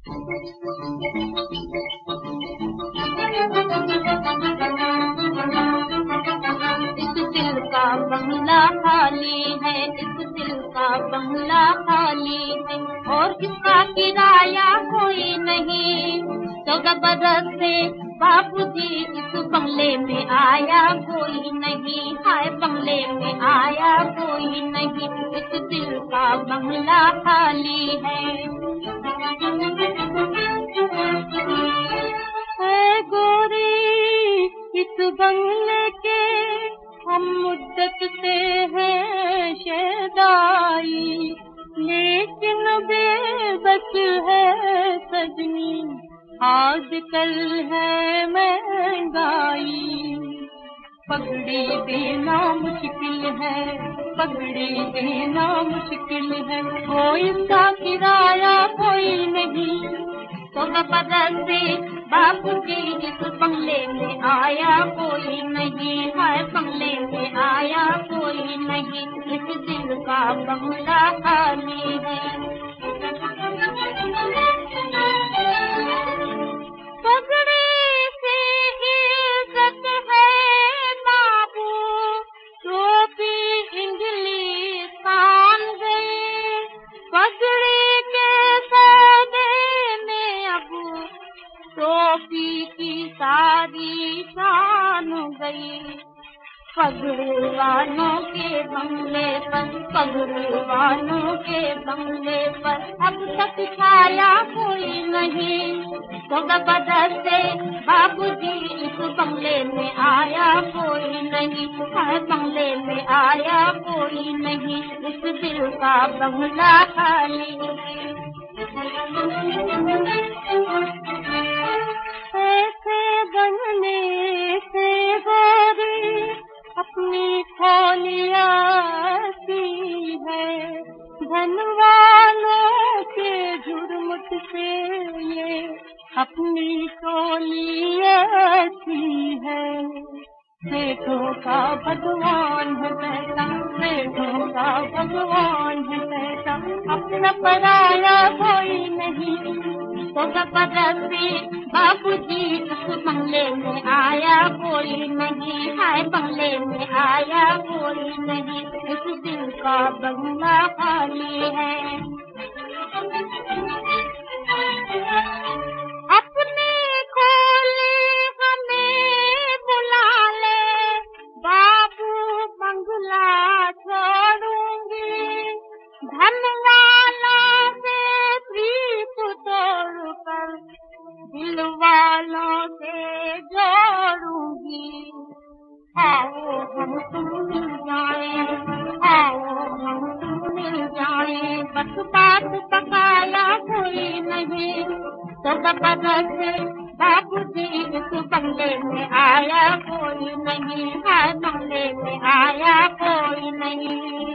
इस दिल का बंगला खाली है, इस दिल का बंगला खाली है, और इसका किराया कोई नहीं। 14 बरस से बापूजी इस बंगले में आया कोई नहीं, हाय बंगले में आया कोई नहीं। इस दिल का बंगला खाली है। गोरी इस बंगले के हम मुद्दत से हैं शहदाई, लेकिन बेबस है सजनी, आजकल है महंगाई। पगड़ी देना मुश्किल है, पगड़ी देना मुश्किल है, वो इसका किराया कोई नहीं। 14 बरस से बापूजी इस बंगले में आया कोई नहीं, हाय बंगले में आया कोई नहीं। इस दिल का बंगला खाली है। पगड़ी से इज्जत है बाबू, टोपी इंग्लिस्तान गई, पगड़ी के सौदे में अब टोपी की सारी शान गई। पगड़ी वालों के बंगले पर, पगड़ी वालों के बंगले पर अब तक छाया कोई नहीं। 14 बरस से बापूजी इस बंगले में आया कोई नहीं, हर बंगले में आया कोई नहीं। इस दिल का बंगला खाली है। ऐसे बनने से गोरी अपनी खोलिया सी है, धन वालों के झुरमुट से ये अपनी टोलिया सी है। सेठों का भगवान है बेटा, सेठों का भगवान है बेटा, अपना पराया कोई नहीं। 14 बरस से बापूजी इस बंगले में आया कोई नहीं, हाय बंगले में आया कोई नहीं। इस दिल का बंगला खाली है। अपने खोले हमें बुला ले, बाबू बंगला छोड़ूंगी, धन वाला से प्रीत तोड़कर दिल वालों से जोड़ूंगी। आओ हम तुम मिल जाए, आओ हम तुम मिल जाए, बस बात पकाया कोई नहीं। 14 बरस से बापूजी इस बंगले में आया कोई नहीं, हर बंगले में आया कोई नहीं।